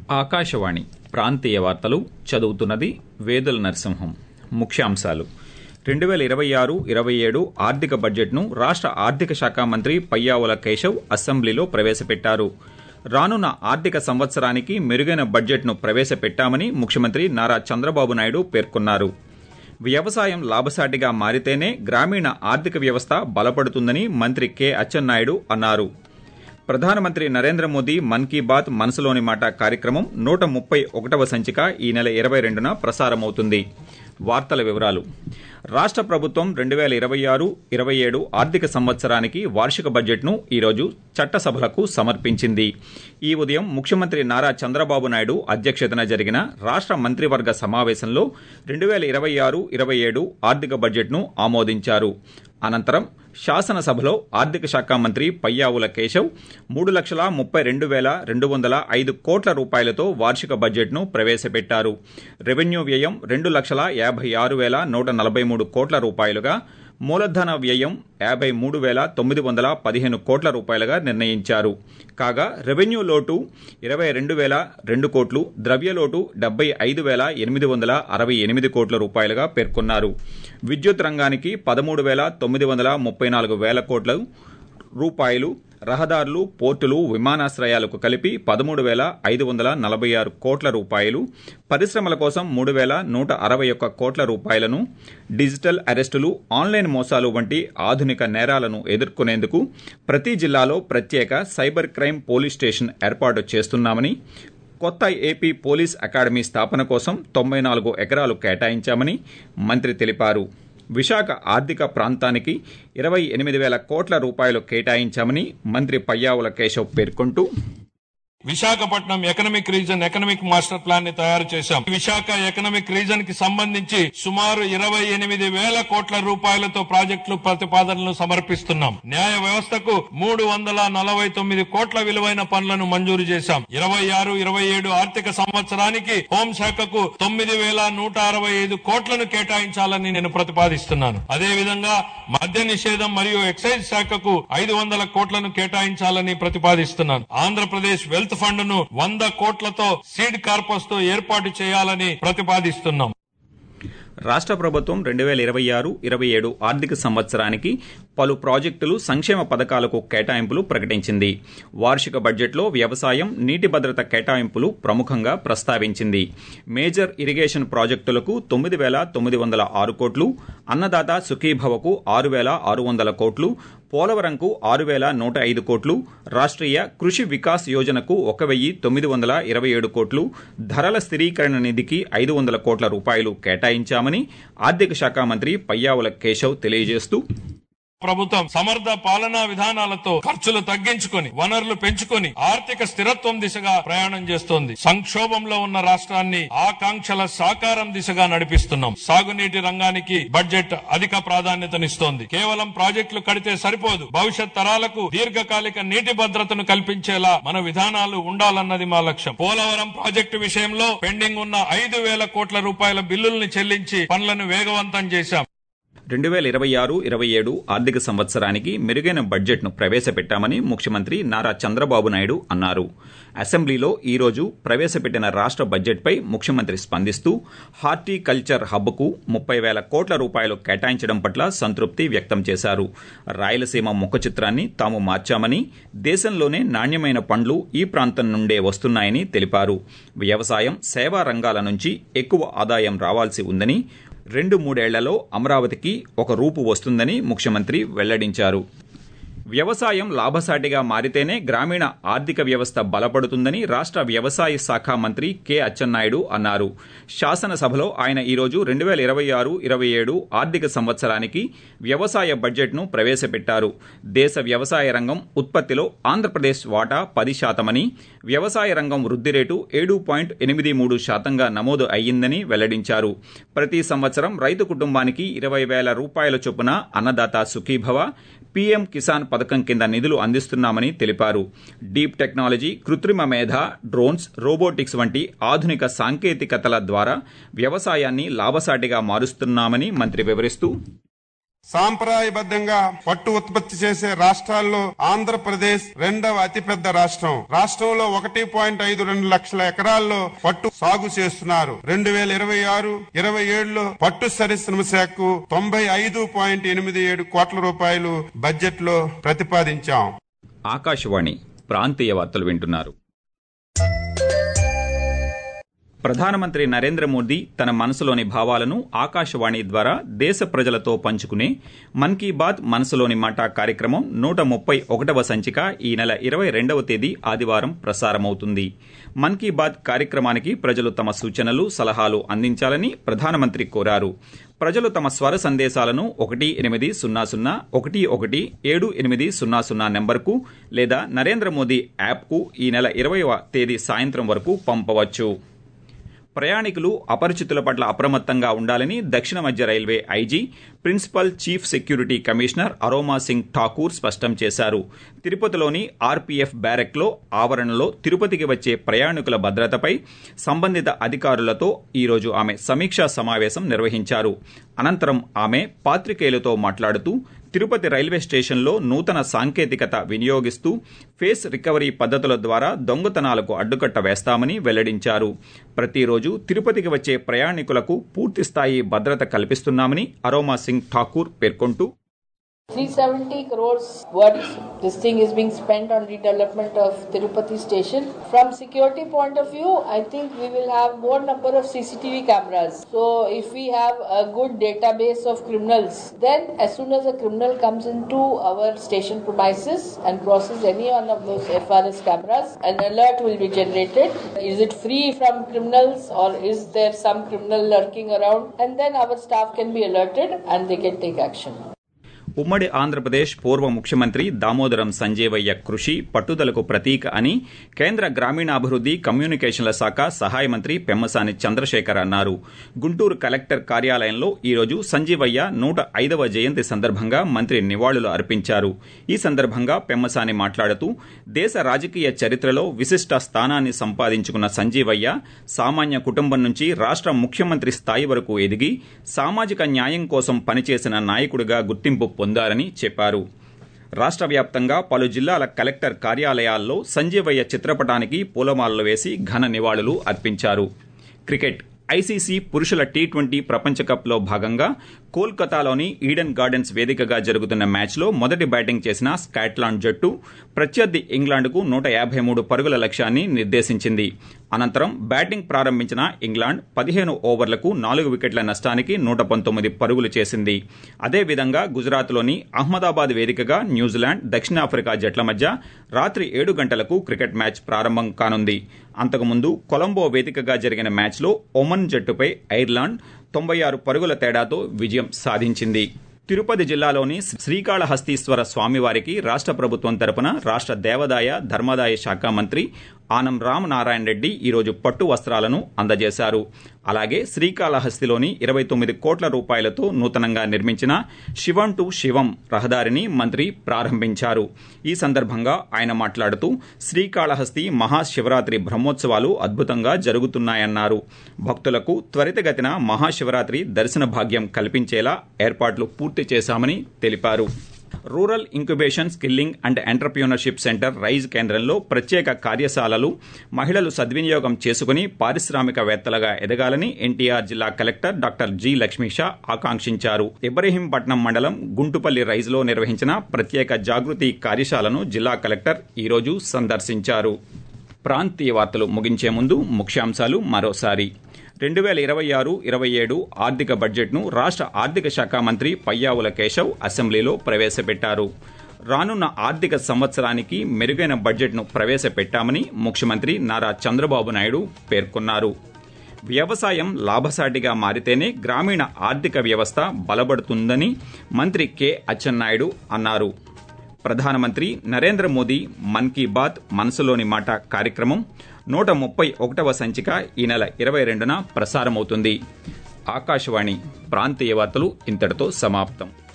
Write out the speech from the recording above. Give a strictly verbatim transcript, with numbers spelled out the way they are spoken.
ఆకాశవాణి ప్రాంతీయ వార్తలు చదువుతున్నది వేదుల నరసింహం. ముఖ్యాంశాలు. రెండు వేల ఇరవై ఆరు ఇరవై ఏడు ఆర్థిక బడ్జెట్ను రాష్ట్ర ఆర్థిక శాఖ మంత్రి పయ్యావుల కేశవ్ అసెంబ్లీలో ప్రవేశపెట్టారు. రానున్న ఆర్థిక సంవత్సరానికి మెరుగైన బడ్జెట్ను ప్రవేశపెట్టామని ముఖ్యమంత్రి నారా చంద్రబాబు నాయుడు పేర్కొన్నారు. వ్యవసాయం లాభసాటిగా మారితేనే గ్రామీణ ఆర్థిక వ్యవస్థ బలపడుతుందని మంత్రి కె అచ్చెన్నాయుడు అన్నారు. ప్రధానమంత్రి నరేంద్ర మోదీ మన్ కీ బాత్ మనసులోని మాట కార్యక్రమం నూట ముప్పై ఒకటవ సంచిక ఈ నెల ఇరవై రెండున ప్రసారమవుతుంది. వార్తల వివరాలు. రాష్ట్ర ప్రభుత్వం రెండు వేల ఇరవై ఆరు ఇరవై ఏడు ఆర్థిక సంవత్సరానికి వార్షిక బడ్జెట్ను ఈరోజు చట్టసభలకు సమర్పించింది. ఈ ఉదయం ముఖ్యమంత్రి నారా చంద్రబాబు నాయుడు అధ్యక్షతన జరిగిన రాష్ట్ర మంత్రివర్గ సమావేశంలో రెండు వేల ఇరవై ఆరు ఇరవై ఏడు ఆర్థిక బడ్జెట్ను ఆమోదించారు. అనంతరం శాసనసభలో ఆర్థిక శాఖ మంత్రి పయ్యావుల కేశవ్ మూడు లక్షల ముప్పై రెండు వేల రెండు వందల ఐదు కోట్ల రూపాయలతో వార్షిక బడ్జెట్ను ప్రవేశపెట్టారు. రెవెన్యూ వ్యయం రెండు లక్షల యాభై ఆరు వేల నూట నలభై మూడు కోట్ల రూపాయలుగా, మూలధన వ్యయం యాభై మూడు వేల తొమ్మిది వందల పదిహేను కోట్ల రూపాయలుగా నిర్ణయించారు. కాగా రెవెన్యూ లోటు ఇరవై రెండు వేల రెండు కోట్లు, ద్రవ్యలోటు డెబ్బై ఐదు వేల ఎనిమిది వందల అరవై ఎనిమిది కోట్ల రూపాయలుగా పేర్కొన్నారు. విద్యుత్ రంగానికి పదమూడు వేల తొమ్మిది వందల ముప్పై నాలుగు వేల కోట్ల రూపాయలు, రహదారులు, పోర్టులు, విమానాశ్రయాలకు కలిపి పదమూడు వేల ఐదు వందల నలభై ఆరు కోట్ల రూపాయలు, పరిశ్రమల కోసం మూడు వేల నూట అరవై ఒక్క కోట్ల రూపాయలను, డిజిటల్ అరెస్టులు, ఆన్లైన్ మోసాలు వంటి ఆధునిక నేరాలను ఎదుర్కొనేందుకు ప్రతి జిల్లాలో ప్రత్యేక సైబర్ క్రైమ్ పోలీస్ స్టేషన్ ఏర్పాటు చేస్తున్నామని, కొత్త ఏపీ పోలీస్ అకాడమీ స్థాపన కోసం తొంభై నాలుగు ఎకరాలు కేటాయించామని మంత్రి తెలిపారు. విశాఖ ఆర్థిక ప్రాంతానికి ఇరవై ఎనిమిది వేల కోట్ల రూపాయలు కేటాయించామని మంత్రి పయ్యావుల కేశవ్ పేర్కొంటూ, Visakhapatnam economic region economic master plan ని తయారు చేశాం. విశాఖ ఎకనామిక్ రీజన్ కి సంబంధించి సుమారు ఇరవై ఎనిమిది వేల కోట్ల రూపాయలతో ప్రాజెక్టులు ప్రతిపాదనలు సమర్పిస్తున్నాం. న్యాయ వ్యవస్థకు మూడు వందల నలభై తొమ్మిది కోట్ల విలువైన పనులను మంజూరు చేశాం. ఇరవై ఆరు ఇరవై ఏడు ఆర్థిక సంవత్సరానికి హోంశాఖకు తొమ్మిది వేల నూట అరవై ఐదు కోట్లను కేటాయించాలని నేను ప్రతిపాదిస్తున్నాను. అదేవిధంగా మద్య నిషేధం మరియు ఎక్సైజ్ శాఖకు ఐదు వందల కోట్లను కేటాయించాలని ప్రతిపాదిస్తున్నాను. ఆంధ్రప్రదేశ్ వెల్త్ ఫండ్ ను వంద కోట్లతో సీడ్ కార్పస్ తో ఏర్పాటు చేయాలని ప్రతిపాదిస్తున్నాం. రాష్ట్ర ప్రభుత్వం రెండు వేల ఇరవై ఆరు ఇరవై ఏడు ఆర్థిక సంవత్సరానికి పలు ప్రాజెక్టులు, సంక్షేమ పథకాలకు కేటాయింపులు ప్రకటించింది. వార్షిక బడ్జెట్లో వ్యవసాయం, నీటి భద్రత కేటాయింపులు ప్రముఖంగా ప్రస్తావించింది. మేజర్ ఇరిగేషన్ ప్రాజెక్టులకు తొమ్మిది వేల తొమ్మిది వందల ఆరు కోట్లు, అన్నదాత సుఖీభవకు ఆరు వేల ఆరు వందల కోట్లు, పోలవరంకు ఆరు వేల నూట ఐదు కోట్లు, రాష్ట్రీయ కృషి వికాస్ యోజనకు ఒక వెయ్యి తొమ్మిది వందల ఇరవై ఏడు కోట్లు, ధరల స్థిరీకరణ నిధికి ఐదు వందల కోట్ల రూపాయలు కేటాయించామని ఆర్థిక శాఖ మంత్రి పయ్యావుల కేశవ్ తెలియజేస్తూ, ప్రభుత్వం సమర్థ పాలనా విధానాలతో ఖర్చులు తగ్గించుకొని వనరులు పెంచుకొని ఆర్థిక స్థిరత్వం దిశగా ప్రయాణం చేస్తోంది. సంక్షోభంలో ఉన్న రాష్ట్రాన్ని ఆకాంక్షల సాకారం దిశగా నడిపిస్తున్నాం. సాగునీటి రంగానికి బడ్జెట్ అధిక ప్రాధాన్యతనిస్తోంది. కేవలం ప్రాజెక్టులు కడితే సరిపోదు. భవిష్యత్ తరాలకు దీర్ఘకాలిక నీటి భద్రతను కల్పించేలా మన విధానాలు ఉండాలన్నది మా లక్ష్యం. పోలవరం ప్రాజెక్టు విషయంలో పెండింగ్ ఉన్న ఐదు వేల కోట్ల రూపాయల బిల్లుల్ని చెల్లించి పనులను వేగవంతం చేశాం. రెండు వేల ఇరవై ఆరు ఇరవై ఏడు ఆర్థిక సంవత్సరానికి మెరుగైన బడ్జెట్ను ప్రవేశపెట్టామని ముఖ్యమంత్రి నారా చంద్రబాబు నాయుడు అన్నారు. అసెంబ్లీలో ఈ రోజు ప్రవేశపెట్టిన రాష్ట్ర బడ్జెట్పై ముఖ్యమంత్రి స్పందిస్తూ, హార్టికల్చర్ హబ్కు ముప్పై వేల కోట్ల రూపాయలు కేటాయించడం పట్ల సంతృప్తి వ్యక్తం చేశారు. రాయలసీమ ముఖ చిత్రాన్ని తాము మార్చామని, దేశంలోనే నాణ్యమైన పండ్లు ఈ ప్రాంతం నుండే వస్తున్నాయని తెలిపారు. వ్యవసాయం, సేవా రంగాల నుంచి ఎక్కువ ఆదాయం రావాల్సి ఉందని, రెండు మూడేళ్లలో అమరావతికి ఒక రూపు వస్తుందని ముఖ్యమంత్రి వెల్లడించారు. వ్యవసాయం లాభసాటిగా మారితేనే గ్రామీణ ఆర్థిక వ్యవస్థ బలపడుతుందని రాష్ట్ర వ్యవసాయ శాఖ మంత్రి కె అచ్చెన్నాయుడు అన్నారు. శాసనసభలో ఆయన ఈరోజు రెండు వేల ఇరవై ఆరు ఇరవై ఏడు ఆర్థిక సంవత్సరానికి వ్యవసాయ బడ్జెట్ను ప్రవేశపెట్టారు. దేశ వ్యవసాయ రంగం ఉత్పత్తిలో ఆంధ్రప్రదేశ్ వాటా పది శాతమని, వ్యవసాయ రంగం వృద్ధి రేటు ఏడు పాయింట్ ఎనిమిది మూడు శాతంగా నమోదు అయ్యిందని వెల్లడించారు. ప్రతి సంవత్సరం రైతు కుటుంబానికి ఇరవై వేల రూపాయల చొప్పున అన్నదాత సుఖీభవ, పీఎం కిసాన్ పథకం కింద నిధులు అందిస్తున్నామని తెలిపారు. డీప్ టెక్నాలజీ, కృత్రిమ మేధ, డ్రోన్స్, రోబోటిక్స్ వంటి ఆధునిక సాంకేతికతల ద్వారా వ్యవసాయాన్ని లాభసాటిగా మారుస్తున్నామని మంత్రి వివరిస్తూ, సాంప్రదాయబద్ధంగా పట్టు ఉత్పత్తి చేసే రాష్ట్రాల్లో ఆంధ్రప్రదేశ్ రెండవ అతిపెద్ద రాష్ట్రం. రాష్ట్రంలో ఒకటి పాయింట్ ఐదు రెండు లక్షల ఎకరాల్లో పట్టు సాగు చేస్తున్నారు. రెండు వేల ఇరవై ఆరు ఇరవై ఏడులో పట్టు పరిశ్రమ శాఖకు తొంభై ఐదు పాయింట్ ఎనిమిది ఏడు కోట్ల రూపాయలు బడ్జెట్ లో ప్రతిపాదించాం. ఆకాశవాణి ప్రాంతీయ వార్తలు వింటున్నారు. ప్రధానమంత్రి నరేంద్ర మోదీ తన మనసులోని భావాలను ఆకాశవాణి ద్వారా దేశ ప్రజలతో పంచుకునే మన్ కీ బాత్ మనసులోని మాట కార్యక్రమం నూట ముప్పై ఒకటవ సంచిక ఈ నెల ఇరవై రెండవ తేదీ ఆదివారం ప్రసారమవుతుంది. మన్ కీ బాత్ కార్యక్రమానికి ప్రజలు తమ సూచనలు సలహాలు అందించాలని ప్రధానమంత్రి కోరారు. ప్రజలు తమ స్వర సందేశాలను ఒకటి ఎనిమిది సున్నా సున్నా ఒకటి ఒకటి ఏడు ఎనిమిది సున్నా సున్నా నెంబర్కు లేదా నరేంద్ర మోదీ యాప్కు ఈ నెల ఇరవైవ తేదీ సాయంత్రం వరకు పంపవచ్చు. ప్రయాణికులు అపరిచితుల పట్ల అప్రమత్తంగా ఉండాలని దక్షిణ మధ్య railway IG principal chief security commissioner Aroma Singh Thakur స్పష్టం చేశారు. తిరుపతిలోని ఆర్పీఎఫ్ బ్యారెక్లో ఆవరణలో తిరుపతికి వచ్చే ప్రయాణికుల భద్రతపై సంబంధిత అధికారులతో ఈరోజు ఆమె సమీక్షా సమావేశం నిర్వహించారు. అనంతరం ఆమె పాత్రికేయులతో మాట్లాడుతూ తిరుపతి రైల్వే స్టేషన్లో నూతన సాంకేతికత వినియోగిస్తూ ఫేస్ రికవరీ పద్ధతుల ద్వారా దొంగతనాలకు అడ్డుకట్ట వేస్తామని వెల్లడించారు. ప్రతిరోజు తిరుపతికి వచ్చే ప్రయాణికులకు పూర్తిస్థాయి భద్రత కల్పిస్తున్నామని అరోమా సింగ్ ఠాకూర్ పేర్కొంటూ three hundred seventy crores what this thing is being spent on redevelopment of Tirupati station. From security point of view, I think we will have more number of C C T V cameras. So if we have a good database of criminals, then as soon as a criminal comes into our station premises and crosses any one of those F R S cameras, an alert will be generated. Is it free from criminals or is there some criminal lurking around? And then our staff can be alerted and they can take action. ఉమ్మడి ఆంధ్రప్రదేశ్ పూర్వ ముఖ్యమంత్రి దామోదరం సంజీవయ్య కృషి పట్టుదలకు ప్రతీక అని కేంద్ర గ్రామీణాభివృద్ది కమ్యూనికేషన్ల శాఖ సహాయ మంత్రి పెమ్మసాని చంద్రశేఖర్ అన్నారు. గుంటూరు కలెక్టర్ కార్యాలయంలో ఈరోజు సంజీవయ్య నూట ఐదవ జయంతి సందర్భంగా మంత్రి నివాళులు అర్పించారు. ఈ సందర్భంగా పెమ్మసాని మాట్లాడుతూ దేశ రాజకీయ చరిత్రలో విశిష్ట స్థానాన్ని సంపాదించుకున్న సంజీవయ్య సామాన్య కుటుంబం నుంచి రాష్ట ముఖ్యమంత్రి స్థాయి వరకు ఎదిగి సామాజిక న్యాయం కోసం పనిచేసిన నాయకుడిగా గుర్తింపు పొందారని చెప్పారు. రాష్ట్ర వ్యాప్తంగా పలు జిల్లాల కలెక్టర్ కార్యాలయాల్లో సంజీవయ్య చిత్రపటానికి పూలమాలలు వేసి ఘన నివాళులు అర్పించారు. క్రికెట్ ఐసీసీ పురుషుల టీ ట్వంటీ ప్రపంచ కప్లో భాగంగా కోల్కతాలోని ఈడెన్ గార్డెన్స్ వేదికగా జరుగుతున్న మ్యాచ్లో మొదటి బ్యాటింగ్ చేసిన స్కాట్లాండ్ జట్టు ప్రత్యర్థి ఇంగ్లాండ్కు నూట యాభై మూడు పరుగుల లక్ష్యాన్ని నిర్దేశించింది. అనంతరం బ్యాటింగ్ ప్రారంభించిన ఇంగ్లాండ్ పదిహేను ఓవర్లకు నాలుగు వికెట్ల నష్టానికి నూట పంతొమ్మిది పరుగులు చేసింది. అదేవిధంగా గుజరాత్లోని అహ్మదాబాద్ వేదికగా న్యూజిలాండ్ దక్షిణాఫ్రికా జట్ల మధ్య రాత్రి ఏడు గంటలకు క్రికెట్ మ్యాచ్ ప్రారంభం కానుంది. అంతకుముందు కొలంబో వేదికగా జరిగిన మ్యాచ్లో ఒమన్ జట్టుపై ఐర్లాండ్ తొంభై ఆరు పరుగుల తేడాతో విజయం సాధించింది. తిరుపతి జిల్లాలోని శ్రీకాళహస్తీశ్వర స్వామివారికి రాష్ట ప్రభుత్వం తరపున రాష్ట దేవాదాయ ధర్మాదాయ శాఖ మంత్రి ఆనం రామనారాయణ రెడ్డి ఈరోజు పట్టు వస్త్రాలను అందజేశారు. అలాగే శ్రీకాళహస్తిలోని ఇరవై తొమ్మిది కోట్ల రూపాయలతో నూతనంగా నిర్మించిన శివం టు శివం రహదారిని మంత్రి ప్రారంభించారు. ఈ సందర్భంగా ఆయన మాట్లాడుతూ శ్రీకాళహస్తి మహాశివరాత్రి బ్రహ్మోత్సవాలు అద్భుతంగా జరుగుతున్నాయన్నారు. భక్తులకు త్వరితగతిన మహాశివరాత్రి దర్శన భాగ్యం కల్పించేలా ఏర్పాట్లు పూర్తి చేశామని తెలిపారు. Rural incubation skilling and entrepreneurship centre rise కేంద్రంలో ప్రత్యేక కార్యశాలలు మహిళలు సద్వినియోగం చేసుకుని పారిశ్రామికవేత్తలుగా ఎదగాలని ఎన్టీఆర్ జిల్లా కలెక్టర్ డాక్టర్ జి లక్ష్మీషా ఆకాంక్షించారు. ఇబ్రహీంపట్నం మండలం గుంటుపల్లి రైజ్లో నిర్వహించిన ప్రత్యేక జాగృతి కార్యశాలను జిల్లా కలెక్టర్ ఈరోజు సందర్శించారు. ప్రాంతీయ వార్తలు ముగించే ముందు ముఖ్యాంశాలు మరోసారి. రెండు వేల ఇరవై ఆరు ఇరవై ఏడు ఆర్థిక బడ్జెట్ను రాష్ట ఆర్థిక శాఖ మంత్రి పయ్యావుల కేశవ్ అసెంబ్లీలో ప్రవేశపెట్టారు. రానున్న ఆర్థిక సంవత్సరానికి మెరుగైన బడ్జెట్ను ప్రవేశపెట్టామని ముఖ్యమంత్రి నారా చంద్రబాబు నాయుడు పేర్కొన్నారు. వ్యవసాయం లాభసాటిగా మారితేనే గ్రామీణ ఆర్థిక వ్యవస్థ బలపడుతుందని మంత్రి కె అచ్చెన్నాయుడు అన్నారు. ప్రధానమంత్రి నరేంద్ర మోదీ మన్ కీ బాత్ మనసులోని మాట కార్యక్రమం నూట ముప్పై ఒకటవ సంచిక ఈ నెల ఇరవై రెండున ప్రసారమవుతుంది. ఆకాశవాణి ప్రాంతీయ వార్తలు ఇంతటితో సమాప్తం.